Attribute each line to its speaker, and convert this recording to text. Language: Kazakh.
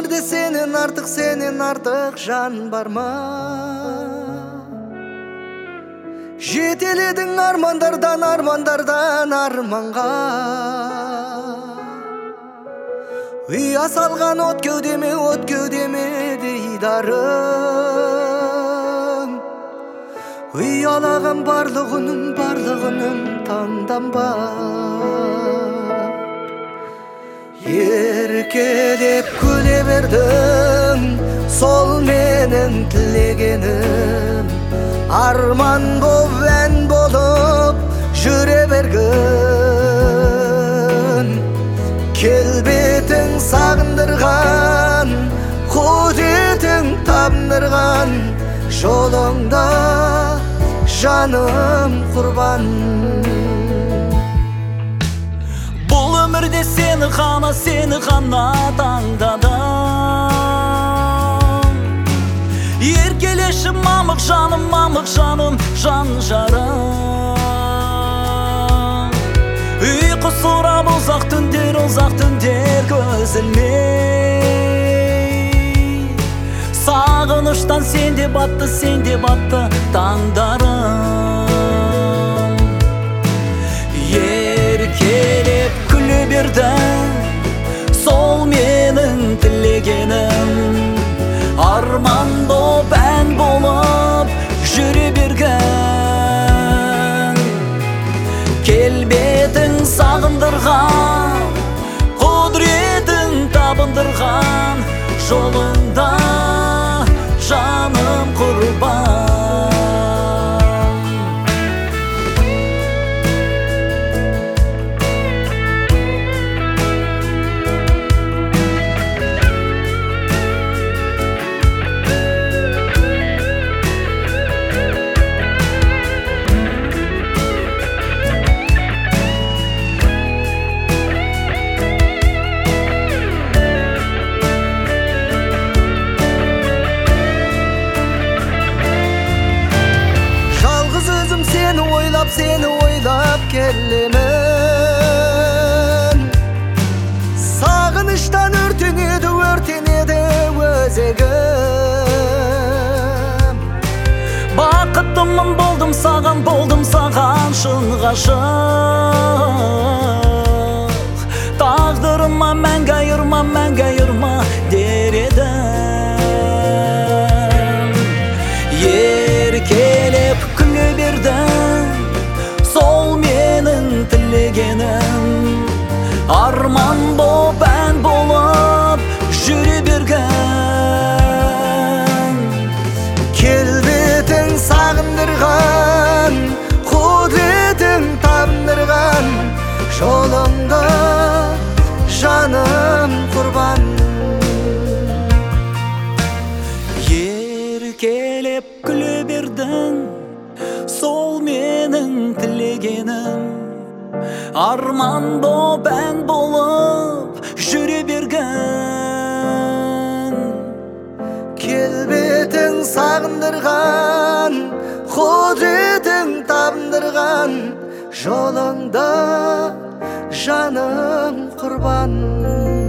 Speaker 1: өмірде сенен артық жан бар ма? Жетеледің армандардан арманға. Ұя салған от кеудеме дейдарың. Ұялаған барлығының таңданба. Еркелеп күле бердің, сол менің тілегенім. Арман боп, ән болып жүре бергін. Келбетің сағындырған, құдретің табындырған, жолыңда жаным құрбан.
Speaker 2: Бұл өмірде сені ғана таңдадым. Еркелеші мамық жаным, жан жарым. Ұйқы сұрап ұзақ түндер көз ілмей. Сағыныштан сенде батты таңдарым. Еркелеп күле бердің, сол менің тілегенім. Арман боп, ән болып жүре бергін. Келбетің сағындырған, құдретің табындырған, жолыңда жаным құрбан.
Speaker 1: Seni oylap kellemem. Sağınıştan örtünedi özegim.
Speaker 2: Бақыттымын болдым саған шын ғашық. Тағдырыма мәңгі айырма дер едім. Еркелеп күле бердің, сол менің тілегенім. Арман боп, ән болып жүре бергін.
Speaker 1: Келбетің сағындырған, құдретің табындырған, жолыңда жаным құрбан.
Speaker 2: Еркелеп күле бердің, сол менің тілегенім. Арман боп, ән болып жүре бергін.
Speaker 1: Келбетің сағындырған, құдретің табындырған, жолыңда жаным құрбан.